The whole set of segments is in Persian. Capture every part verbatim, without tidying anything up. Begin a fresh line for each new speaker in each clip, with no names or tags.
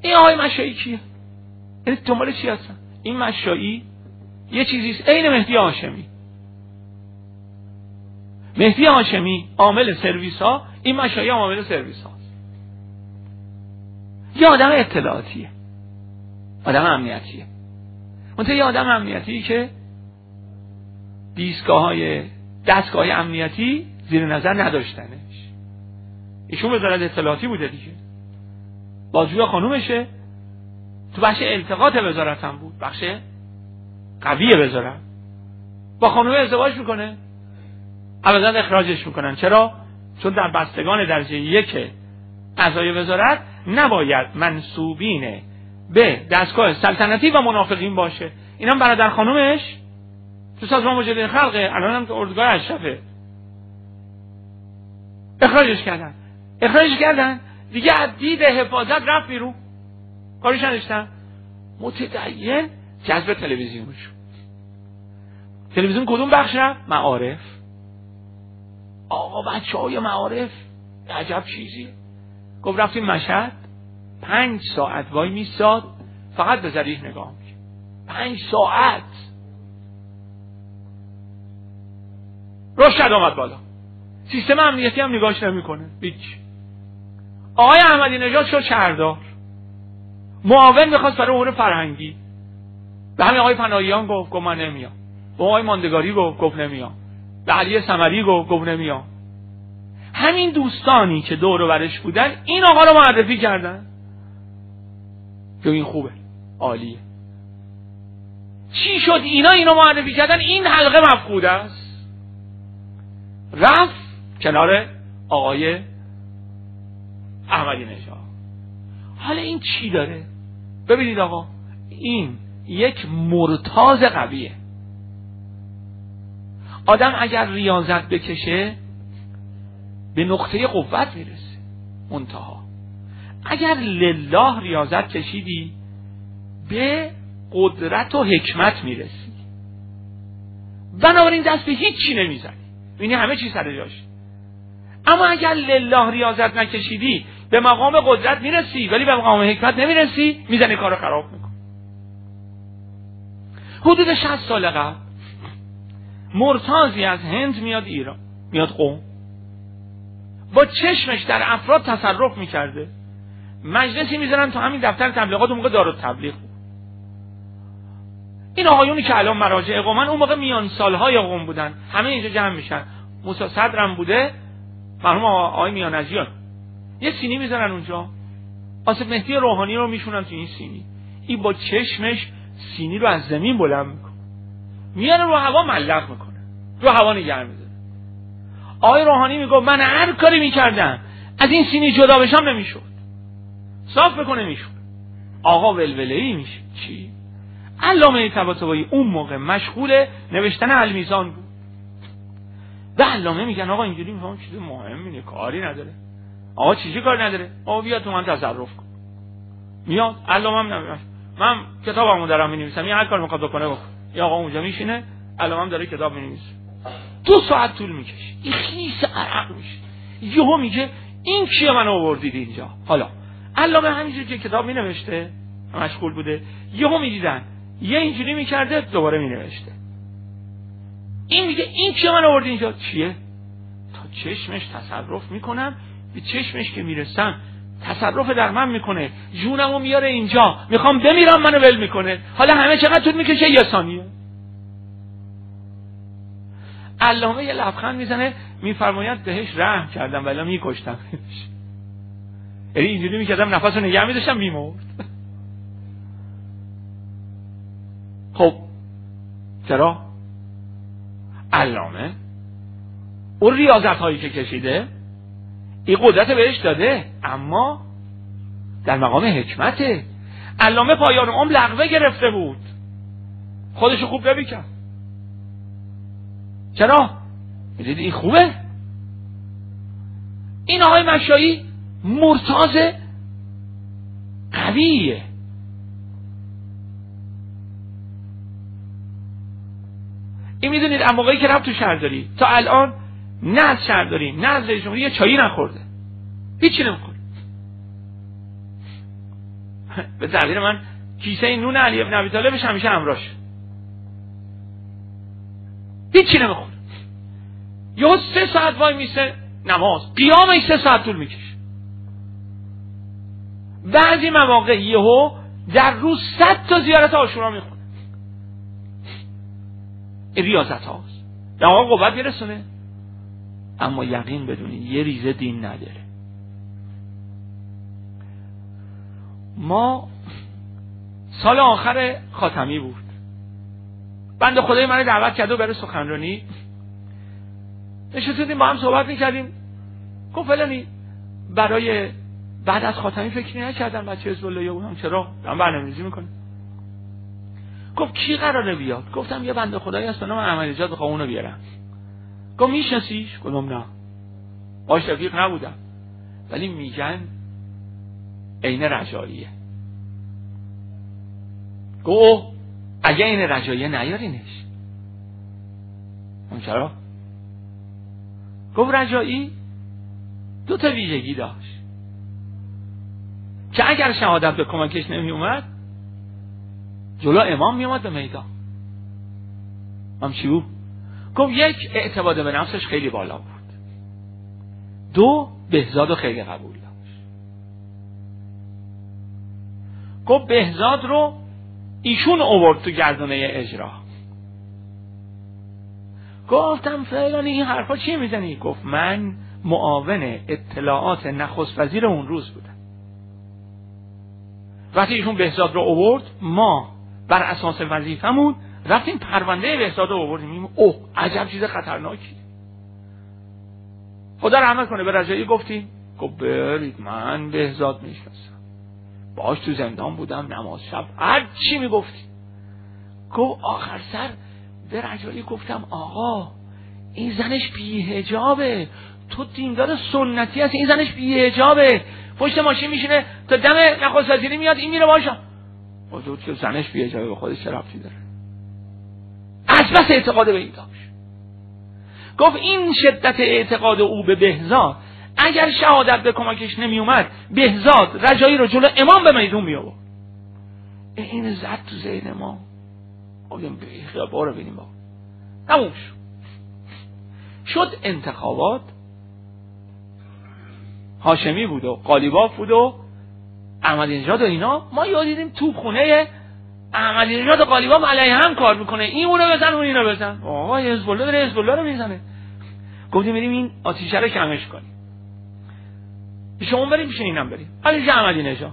این آقای مشایی کیه؟ این دنبال چی هستن؟ این مشایی یه چیزیست عین مهدی هاشمی. مهدی هاشمی عامل سرویس ها، این مشایی هم عامل سرویس ها. یه آدم اطلاعاتیه، آدم امنیتیه. منتها یه آدم امنیتی که دیسگاه های دستگاه امنیتی زیر نظر نداشتنش. ایشون وزارت اطلاعاتی بوده دیگه، بازجوی خانومشه، تو بخش التقاط وزارت هم بود، بخش قوی وزارت. با خانوم ازدواج میکنه، عوضاً اخراجش میکنن. چرا؟ چون در بستگان درجه یک اعضای وزارت نباید منسوبین به دستگاه سلطنتی و منافقین باشه. اینم برادر خانومش تو سازمان مجاهدین خلقه، الان هم تو اردوگاه اشرفه. اخراجش کردن اخراجش کردن دیگه از دید حفاظت رفت بیرون، کارش نداشتن. متدین جذب تلویزیون شد. تلویزیون کدوم بخش رفت؟ معارف. آقا بچه های معارف عجب چیزی. گفت رفتیم مشهد، پنج ساعت وای میستاد فقط به ذریح نگاه میکرد. پنج ساعت روشد آمد بالا. سیستم امنیتی هم نگاهش نمیکنه. هیچ. آقای احمدی نژاد شد شهردار، معاون میخواست برای امور فرهنگی. به همین آقای پناهیان گفت گفت من نمیام. به آقای ماندگاری گفت گفت نمیام. به علی ثمری گفت گفت نمیام. همین دوستانی که دور و برش بودن این آقا رو معرفی کردن که این خوبه، عالیه. چی شد اینا اینو معرفی کردن؟ این حلقه مفقود است. رفت کنار آقای احمدی نژاد. حالا این چی داره؟ ببینید آقا، این یک مرتاض قویه. آدم اگر ریاضت بکشه به نقطه قوت میرسه، منتها اگر لله ریاضت کشیدی به قدرت و حکمت میرسی. بنابراین دست به هیچ چی نمیزنی، یعنی همه چی سر جاش. اما اگر لله ریاضت نکشیدی به مقام قدرت میرسی ولی به مقام حکمت نمیرسی، میزنی کارو خراب میکن. حدود شصت سال قبل مرتاضی از هند میاد ایران، میاد قم، با چشمش در افراد تصرف میکرده. مجلسی میذارن تو همین دفتر تبلیغات، اون موقع دارالتبلیغ بود. این آقایونی که الان مراجع قمن اون موقع میان سالهای قم بودن، همه اینجا جمع میشن. موسی صدرم بوده، مرحوم آقای میانجیان. یه سینی میذارن اونجا، آصف مهدی روحانی رو میشونن تو این سینی. این با چشمش سینی رو از زمین بلند میکنه، میاره رو هوا ملق میکنه، رو هوا نگه میداره. آقای روحانی میگه من هر کاری میکردم از این سینی جدا بشم نمیشد، صاف بکنه میشد. آقا ولوله‌ای میشه. چی؟ علامه طباطبایی اون موقع مشغول نوشتن المیزان بود. به علامه میگن آقا اینجوری میفهم چیز مهمی نیست، کاری نداره. آقا چیزی کار نداره، آقا بیا تو من تصرف کن. میاد علامه هم نمیاد، من کتابمو دارم مینویسم، این هر کار میخواد بکنه بکن. یا آقا اونجا میشینه، علامه هم داره کتاب مینویسه. دو ساعت طول میکشه، این خیس عرق میشه. یهو میگه این کیه منو آوردید اینجا؟ حالا علامه همینجوری که کتاب مینوشته مشغول بوده، یهو میدیدن یه اینجوری میکرده دوباره مینوشته. این میگه این کیه منو آوردید اینجا؟ چیه؟ تا چشمش تصرف میکنم، به چشمش که میرسم تصرف در من میکنه، جونمو میاره اینجا، میخوام بمیرم منو ول میکنه. حالا همه چقدر طول میکشه؟ یه ثانیه. علامه یه لبخند میزنه، میفرماید بهش رحم کردم ولی میکشتم. یعنی اینجوری میکردم نفسو نگه میداشتم میمرد. خب چرا؟ علامه اون ریاضت هایی که کشیده این قدرت بهش داده، اما در مقام حکمته. علامه پایان عمر لغوه گرفته بود، خودشو خوب نمی‌کرد. چرا؟ میدید این خوبه. این آقای مشایی مرتاض قویه. این میدونید اما موقعی که رفت تو شهرداری تا الان نه از شهرداری نه از رئیس جمهوری یه چایی نخورده، هیچی نمیخوره. به تعبیر من کیسه نون علی ابن ابی طالبش همیشه همراهش، هیچی نمیخوره. یهو سه ساعت وای میسه نماز، قیامش سه ساعت طول میکشه. بعضی مواقع یهو در روز صد تا زیارت عاشورا میخونه. ریاضت هاست. در واقع قوت میرسونه، اما یقین بدونید یه ریزه دین نداره. ما سال آخر خاتمی بود، بنده خدای من دعوت کرد و بره سخنرانی. نشستیم با هم صحبت میکردیم. گفت فلانی برای بعد از خاتمی فکری نکردن بچه حزب الله بودم، چرا؟ دارم برنامه‌ریزی میکنه. گفت کی قراره بیاد؟ گفتم یه بنده خدایی هست به نام احمدی نژاد، بخوام اونو بیارم. گفت میشناسیش؟ گفتم نه، باهاش رفیق نبودم، ولی میگن عین رجاییه. گفت اگه عین رجاییه نیارینش. اون چرا؟ گفت رجایی دو تا ویژگی داشت که اگر شهادت به کمکش نمی اومد جلو امام می اومد به میدان. هم چی بود؟ گفت یک، اعتماد به نفسش خیلی بالا بود. دو، بهزاد خیلی قبول داشت. گفت بهزاد رو ایشون آورد تو گردونه اجرا. گفتم فلانی این حرفا چی میزنی؟ گفت من معاون اطلاعات نخست وزیر اون روز بودم. وقتی ایشون بهزاد رو آورد، ما بر اساس وظیفمون رفتیم پرونده بهزاد رو آوردیم. اوه عجب چیز خطرناکی. خدا رحمت کنه به رجایی گفتیم. گفت برید من بهزاد میشناسم، باهاش تو زندان بودم، نماز شب هر چی میگفتی. گفت آخر سر به رجایی گفتم آقا این زنش بی‌حجابه، تو دیندار سنتی هست، این زنش بی‌حجابه، پشت ماشین میشینه تا دم نخست وزیری میاد این میره باشا. حضور که زنش بی‌حجابه به خودش چه ربطی داره؟ از بس اعتقاد به این داشت. گفت این شدت اعتقاد او به بهزاد، اگر شهادت به کمکش نمی اومد بهزاد رجایی رو جلو امام به میدون می آورد. این زد تو ذهن ما. گفتیم خیال بارو بینیم با تموم شد. شد انتخابات، هاشمی بود و قالیباف بود و احمدی نژاد و اینا. ما یاد دیدیم تو خونه احمدی نژاد و قالیباف علیه هم کار میکنه، این اونو بزن اون اینو بزن. آقا حزب الله داره حزب الله رو میزنه. گفتیم بریم این آتیشه رو کمش کنیم، شما بریم پیش اینم بریم. علی احمدی نژاد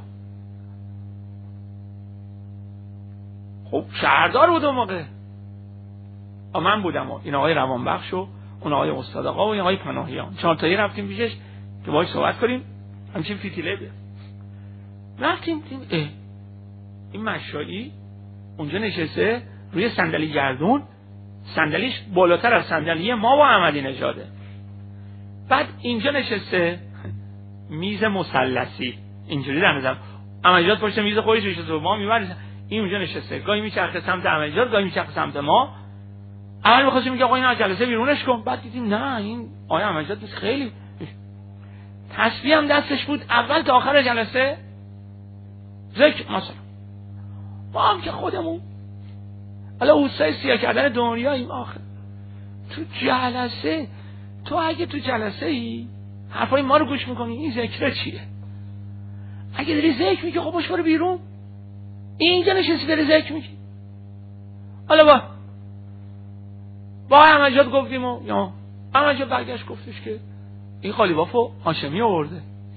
خب شهردار بود اون موقع، من بودم و این آقای روانبخش و اون آقای استاد آقا و این آقای پناهیان، چهار تایی رفتیم پیشش که باهاش صحبت کنیم. همچین فیتیله بیاد رفتیم دیدیم اه این مشایی اونجا نشسته روی صندلی گردون، صندلیش بالاتر از صندلی ما و احمدی نژاده. بعد اینجا نشسته میز مثلثی اینجوری در نظر، احمدی نژاد پشت میز خودش نشسته و ما میبریم، این اونجا نشسته، گاهی میچرخه سمت احمدی نژاد، گاهی میچرخه سمت ما. اول می‌خواستیم میگه آقا این جلسه بیرونش کن، بعد دیدیم نه این آقای احمدی نژاد خیلی تسبیح هم دستش بود، اول تا آخر جلسه ذکر مثلا. ما هم که خودمون حالا اوستای سیاه کردن دنیا این آخر تو جلسه، تو اگه تو جلسه ای حرفای ما رو گوش میکنی این ذکر چیه؟ اگه داری ذکر میگی خب باش برو بیرون، اینجا نشستی داری ذکر میگی. حالا با با احمدی نژاد گفتیم و یا احمدی نژاد برگشت گفتش که این قالیبافو هاشمی آورده،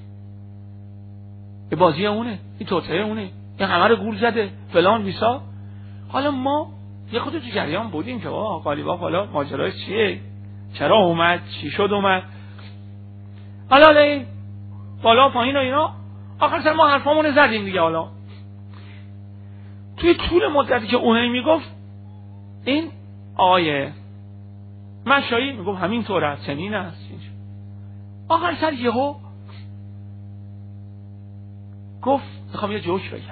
این بازی اونه، این توطئه اونه، این همه رو گول زده فلان بیسا. حالا ما یه خود تو جریان بودیم که آقا قالیباف حالا ماجراش چیه، چرا اومد، چی شد اومد، حالا حالا این بالا پایین و اینا. آخر سر ما حرفامونو زدیم دیگه. حالا توی طول مدتی که اونایی میگفت این آیه مشایی میگفت همین طور است، چنین است. آخر سر یهو گفت میخوام یه جوش بگم.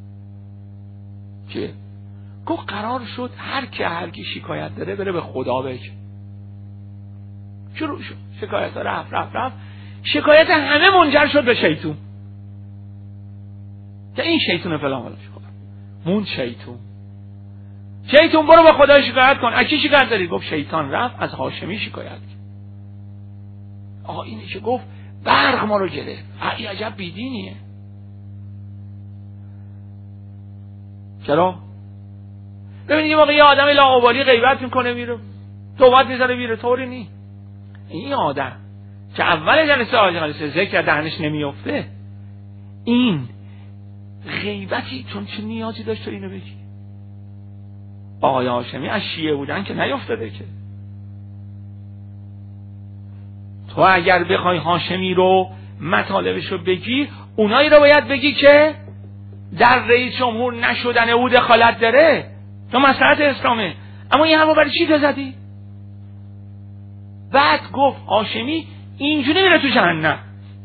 چه؟ گفت قرار شد هر که هر کی شکایت داره بره به خدا بگه. شروع شد شکایت ها رفت رفت رفت، شکایت همه منجر شد به شیطون. که این شیطون فلان فلان خب مون شیطون شیطون برو با خدا شکایت کن. از کی شکایت داری؟ گفت شیطان رفت از هاشمی شکایت کرد. آقا اینی که گفت برق ما رو گرفت. ای عجب بیدینیه. چرا؟ ببینید یه موقع یه آدم لاابالی غیبت میکنه میره توبت میذاره میره، طوری نی. این آدم که اول جلسه آجه جلسه ذکر دهنش نمیفته، این غیبتی چون چه نیازی داشت تو اینو بگی؟ آقای هاشمی از شیعه بودن که نیفتاده که. تو اگر بخوای هاشمی رو مطالبش رو بگی، اونایی رو باید بگی که در رئیس جمهور نشدن او دخالت داره، تو مصلحت اسلامه. اما این همو برای چی تو زدی؟ بعد گفت هاشمی اینجوری میره تو جهنم.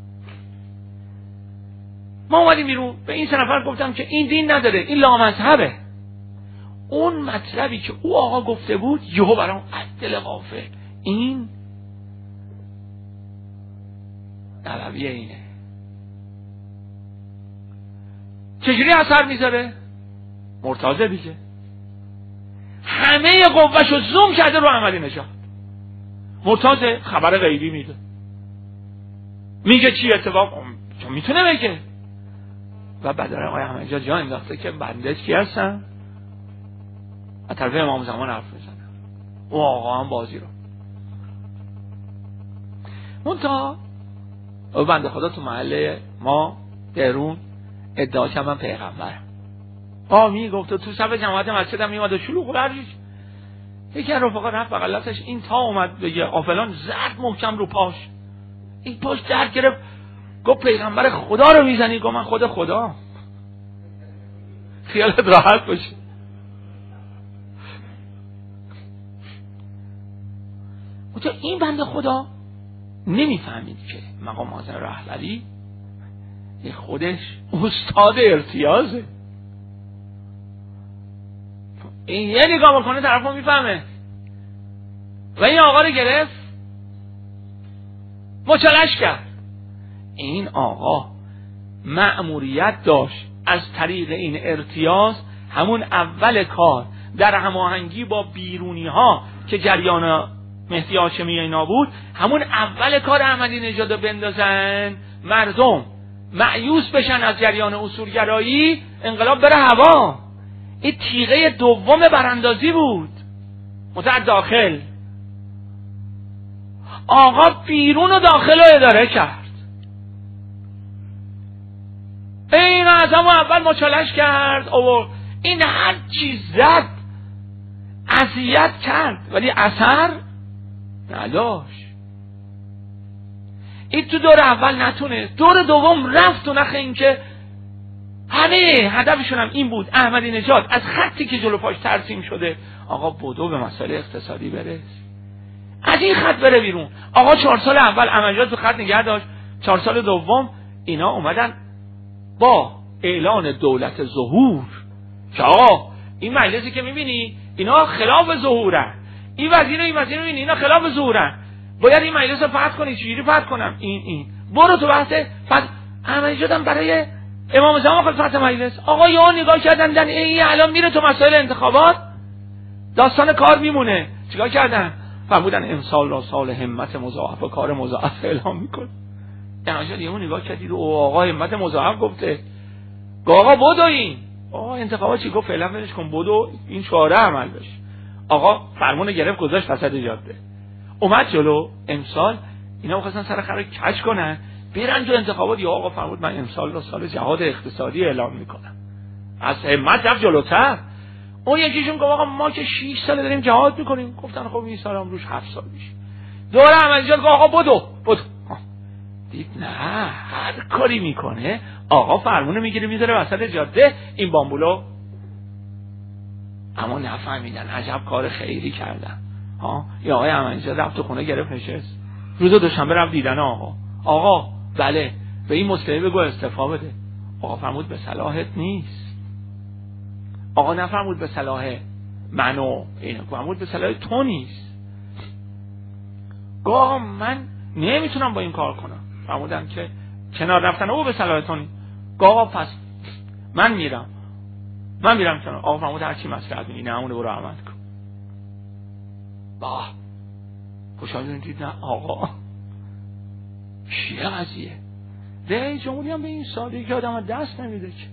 ما اومدیم بیرون به این سه نفر گفتم که این دین نداره، این لامذهبه. اون مطلبی که او آقا گفته بود یهو برام از دل غافل، این نبویه. اینه چجوری اثر میذاره؟ مرتضی دیگه همه قوهشو زوم کرده رو احمدی نژاد. مرتضی خبر غیبی میده، میگه چی اتفاق چون میتونه بگه. و بعد آقای احمدی نژاد جا انداخته که بنده کی هستن؟ از طرف امام زمان حرف میزنه. او آقا هم بازی رو منتها او بنده خدا تو محله ما درون ادعا که من پیغمبرم. آ میگفت تو صف جماعت مسجد هم میومد و شلوغ برجیش. یکی از رفقا رفت بغلاتش، این تا اومد بگه آفلان زد محکم رو پاش، این پاش درد گرفت. گفت پیغمبر خدا رو میزنی؟ گفت من خود خدا. خیالت راحت باشه. تو این بنده خدا نمیفهمید که مقام معظم رهبری خودش استاد ارتیازه. این یه نگاه بکنه طرف رو میفهمه. و این آقا رو گرفت مچالش کرد. این آقا مأموریت داشت از طریق این ارتیاز همون اول کار در هماهنگی با بیرونی ها که جریان مهدی هاشمی اینا بود، همون اول کار احمدی نژاد رو بندازن مردم مایوس بشن از جریان اصولگرایی، انقلاب بره هوا. این تیغه دوم براندازی بود متعد داخل. آقا بیرون و داخل رو اداره کرد. این از همون اول مچالش کرد. او این هر چیز زد اذیت کرد ولی اثر نداشت. این تو دور اول نتونه، دور دوم رفت و نخه این که همه هدفشون هم این بود احمدی نژاد از خطی که جلو پاش ترسیم شده آقا بدو به مسائل اقتصادی برس، از این خط بره بیرون. آقا چهار سال اول احمدی تو خط نگه داشت، چهار سال دوم اینا اومدن با اعلان دولت ظهور که آقا این مجلسی که میبینی اینا خلاف ظهورن، این وزیر این وزیر میبینی اینا خلاف ظهورن، باید این مجلس رو فتح کنی. چجوری فتح کنم؟ این این برو تو بحث فتح. احمدی نژاد برای امام زمان خواست فتح مجلس. آقا یا نگاه کردن دن این الان میره تو مسائل انتخابات داستان کار میمونه. چیکار کردن؟ فرمودن امسال را سال همت مضاعف و کار مضاعف اعلام میکنه. احمدی نژاد یهو نگاه کردید او آقا همت مضاعف گفته، گفت آقا بدو این آقا انتخابات چی گفت فعلا ولش کن بدو این شعاره عمل بشه. آقا فرمون گرفت گذاشت وسط جاده اومد جلو. امسال اینا می‌خواستن سر خر کج کنن برن تو انتخابات. یا آقا فرمود من امسال رو سال جهاد اقتصادی اعلام میکنم. از همت رفت جلوتر. اون یکیشون گفت آقا ما که شش سال داریم جهاد میکنیم. گفتن خب این سال هم روش هفت سال میشه. دوره احمدی نژاد گفت آقا بدو بدو. دید نه هر کاری میکنه آقا فرمونه میگیره میذاره وسط جاده این بامبولو. اما نفهمیدن عجب کار خیری کردن. ها یا آقای احمدی نژاد رفت تو خونه گرفت نشست. روز دوشنبه رفت دیدن آقا. آقا بله به این مسئله بگو استعفا بده. آقا فرمود به صلاحت نیست. آقا نفرمود به صلاح منو، این فرمود به صلاح تو نیست. آقا من نمیتونم با این کار کنم. فرمودن که کنار رفتن او به صلاح تو نیست. آقا پس من میرم من میرم کنار. آقا فرمود هر چی مصلحت می‌بینی نه اونو برو عمل کن. با خوشحال دید نه آقا چیه قضیه؟ رئیس جمهوری هم به این سادگی که آدم دست نمیده که.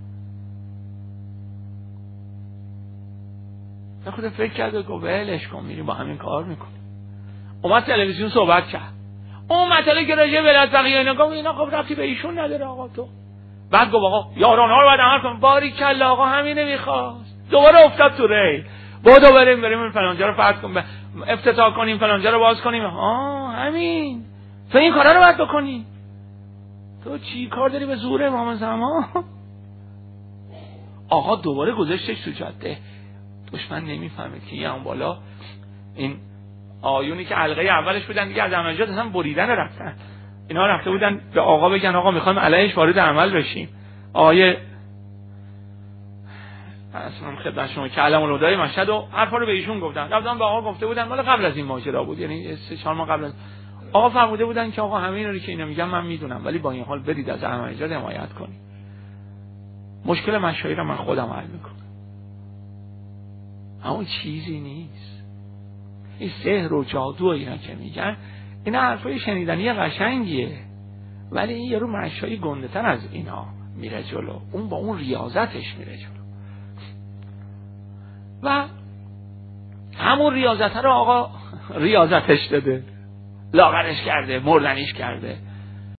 خود فکر کرد و گفت ولش کن میریم با همین کار میکنیم. اومد تلویزیون صحبت کرد. اون مطلبی که راجع به ولایت فقیه اینا گفت اینا خب ربطی به ایشون نداره آقا تو. بعد گفت آقا یارانه رو باید عمل کن. باریکلا آقا همینه میخواست. دوباره افتاد تو ریل. بودو بریم بریم فلانجا رو فتح کن افتتاح کنیم فلانجا رو باز کنیم. آه همین تو این کارا رو باید بکنی. تو چی کار داری به زور امام زمان؟ آقا دوباره گذاشتش تو جاده. دشمن نمیفهمه که یه اون بالا این آیونی که حلقه اولش بودن دیگه از عملیات اصلا بریدن رفتن. اینا رفته بودن به آقا بگن آقا میخوایم علیهش وارد عمل بشیم. آیه اصلا خدمت شما که علم الهدای مشهد و حرفا رو به ایشون گفتن. رفتن به آقا گفته بودن مال قبل از این ماجرا بود، یعنی سه چهار ماه قبل از آقا فرموده بودن که آقا همه اینا رو که اینا میگن من میدونم ولی با این حال برید از عملیات حمایت کنید. مشکل مشاهیر من خودم حل میکنم. اما چیزی نیست. این سحر و جادو اینا که میگن اینا حرفای شنیدنی قشنگیه ولی این یارو مشایی گنده تر از اینا میره جلو. اون با اون ریاضتش میره جلو و همون ریاضت رو آقا ریاضتش داده، لاغرش کرده، مردنیش کرده.